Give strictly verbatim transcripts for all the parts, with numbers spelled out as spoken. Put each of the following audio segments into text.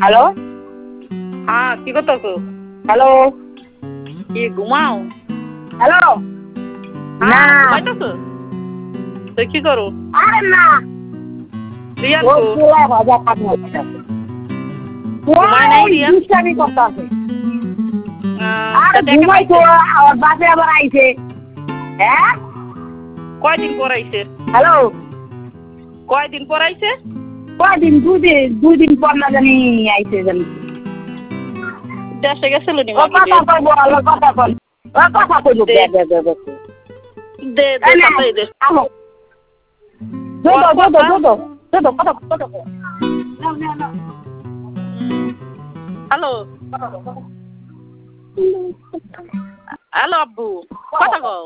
Hello হ্যাঁ কি করতেছো? হ্যালো কি ঘুমাও? হ্যালো না হ্যাঁ ঘুমাইতেছো? তো কি করো? আরে না রিয়ান ও কো? চুলা ভাজা কাজ হচ্ছে ঘুমায় নাই রিয়ান? দুষ্টামি করতে আছে আহ, আর তা টাকা ঘুমাই তো পাইছে? আর বাসে আবার আইছে হ্যাঁ কয়দিন পর আইছে? হ্যালো কয়দিন পর আইছে? কয়দিন দুদিন দুই দিন পর না জানি আইছে জানি দেশে গেছিল নি ও মাগি কথা কই বল ও কথা কই ও কথা কই দে দে দে দে দে দে তাই দে। আমো দো দো দো দো দো দো দো কথা কথা কই না না না হ্যালো হ্যালো আব্বু কথা কও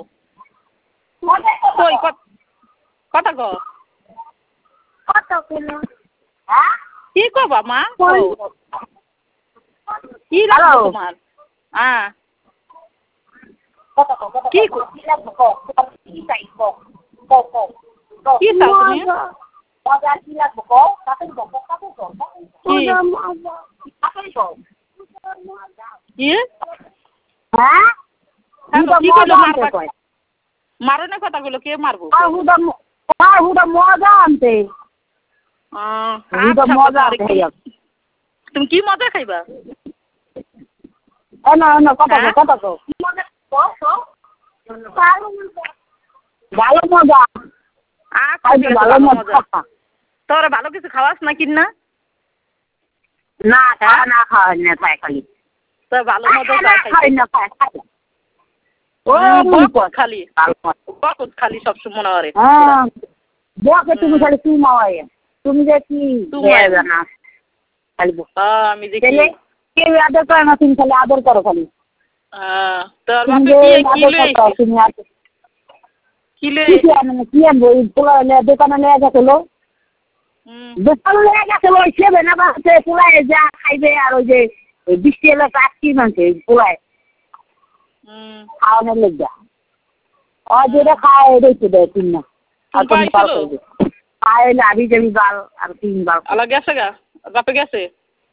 কই কত- কথা কও কথা কই না হ্যাঁ কি কবা মা? কই কও। কি লাগবে তোমার? হ্যাঁ কথা কও কথা কি কও কি লাগবে কও কি চাই কও কও কও কি চাও তুমি? বাজার কি লাগবে কও কাকে কও কাকে কও কি? কাকে কও কি? হ্যাঁ হ্যালো, কি মজা কইলো আনতে মারবা? কয় মারনে কথা কইলো কে মারবো? আর হুদা আর হুদা মজা আনতে আহ, হুদা আচ্ছা, মজা বাবা, আনতে কি- তুমি কি মজা খাইবা? এ না না কথা কও হ্যাঁ? কথা কও ভালো মজা আচ্ছা, খাইবি ঠিক আছে, ভালো ভালো মজা মজা। তোরা ভালো কিছু খাওয়াস না কিনা? না হ্যাঁ? খাওয়া না খাওয়া না খায় খালি তো ভালো মজা না চাই খাই খাইতে। না খায় খায় ও হুম, মুই বকত কর খালি বকত খালি সবসময় মনে হয়। হ্যাঁ বকে তুমি হুম। খালি তুই মাওয়াই তুমি যে কি তুমাই। জানা খালি বক আহ, আমি দেখি ছেলে কেউ আদর করে না তুমি খালি আদর করো খালি আহ, তোর তুমি বাপে যে কি কি আদর লই করতে আইছে? তুমি আদর কি লই কি আইছে? আনবো কি আনবো ওই পোলা দোকানে নিয়ে গেছিল হুম, দোকানে নিয়ে গেছিল ওই সেবে না বাসে পোলায় যা খাইবে আর ওই যে ওই বৃষ্টি এলে চাকরি মানছে পোলায় হুম। খাওয়ানোর লেগে আর যেটা খায় রেখে দেয় তিন না আর টুম্পা তুমি বাল আইছিল? করবে খায় লাভি যাবি বাল আর তিন বাল আলা গেছে গা? বাপে গেছে?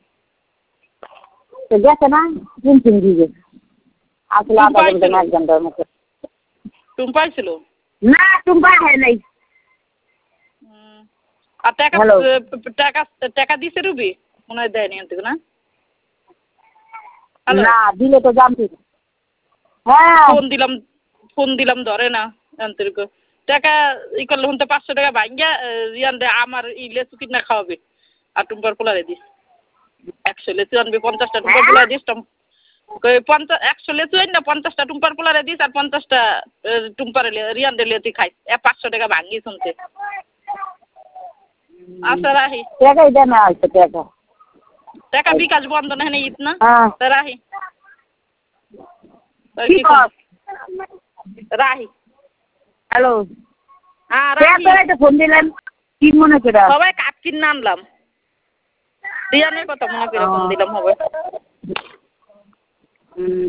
তো গেছে না তিন তিন দিকে আসলে আধা টুম্পা ঘন্টা আইছিল? না এক ঘন্টার মতো টুম্পা আইছিল? না টুম্পা হয় নাই হুম। আর টাকা হ্যালো টাকা টাকা দিছে রুবি? মনে হয় দেয়নি আনতে না? হ্যালো, না দিলে তো জানতি হ্যাঁ ফোন দিলাম ফোন দিলাম ধরে না আনতে টাকা ই করলে হতে পাঁচশো টাকা ভাঙ্গা ইয়ান দে আমার ই লেচু কিনা খাওয়াবে আর টুম্পার পোলারে দিস একশো লেচু আনবি পঞ্চাশটা টুম্পার হ্যাঁ পোলারে দিস পঞ্চাশ একশো লেচু আন না পঞ্চাশটা টুম্পার পোলারে দিস আর পঞ্চাশটা টুম্পার রিয়ান দে লেচু খাইস এ পাঁচশো টাকা ভাঙ্গি শুনছে আচ্ছা রাহি টাকাই দেয় না হয়তো টাকা টাকা বিকাশ বন্ধ না ঈদ না হ্যাঁ তা রাহি কি কর রাহি হ্যালো হ্যাঁ রাহি একটা ফোন দিলেন কি মনে করে সবাই কাপ কিনে আনলাম রিয়ানের কথা মনে করে ফোন দিলাম হবে হুম